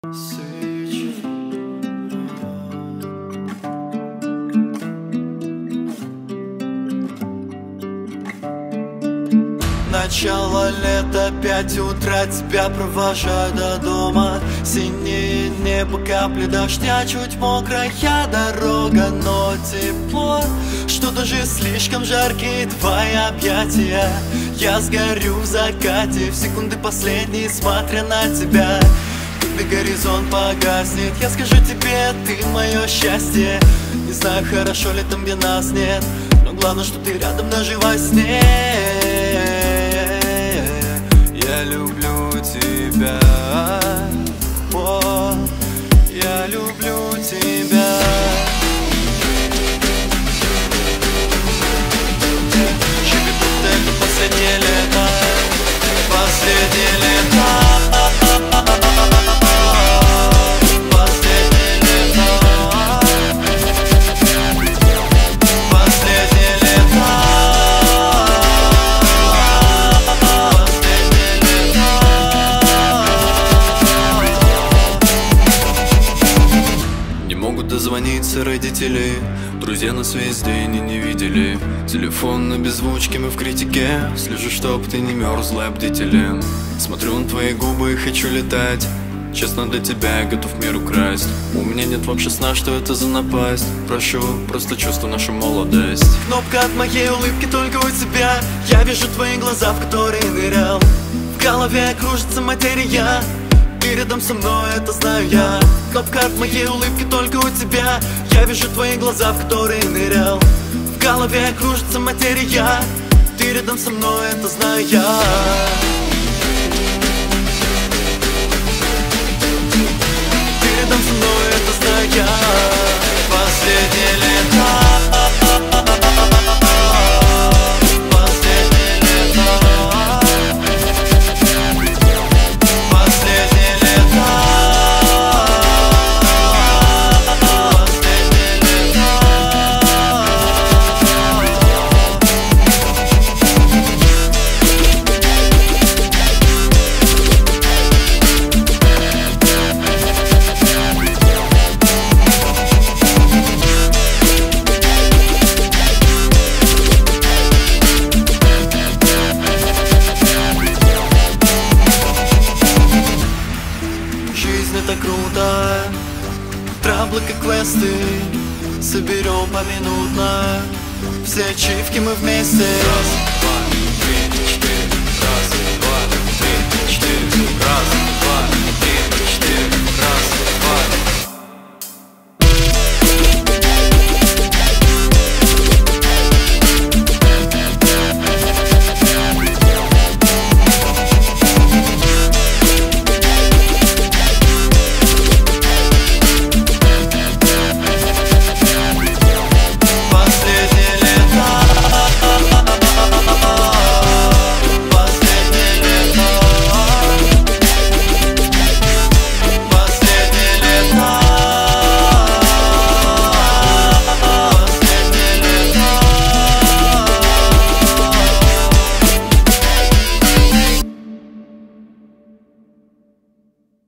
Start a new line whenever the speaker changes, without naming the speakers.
Начало лета, 5 утра, тебя провожаю до дома. Синее небо, капли дождя, чуть мокрая дорога, но тепло, что даже слишком жаркие твои объятия. Я сгорю в закате, в секунды последние, смотря на тебя. Когда горизонт погаснет, я скажу тебе, ты мое счастье. Не знаю, хорошо ли там, где нас нет, но главное, что ты рядом даже во сне. Я люблю тебя, о, я люблю тебя. Щебетут это последнее лето, последнее лето. Дозвониться родители, друзья нас весь день и не видели. Телефон на беззвучке, мы в критике. Слежу, чтоб ты не мерзла бдителем. Смотрю на твои губы и хочу летать. Честно, для тебя я готов мир украсть. У меня нет вообще сна, что это за напасть. Прошу, просто чувствую нашу молодость. Кнопка от моей улыбки только у тебя. Я вижу твои глаза, в которые нырял. В голове кружится материя. Ты рядом со мной, это знаю я. Кнопка от моей улыбки только у тебя. Я вижу твои глаза, в которые нырял. В голове кружится материя. Ты рядом со мной, это знаю я. Ты рядом со мной, это знаю я. Последнее лето. Это круто, траблы как квесты, соберем поминутно все ачивки мы вместе. Раз, два, три, четыре. Раз, два, три, четыре. Раз, два, три, четыре.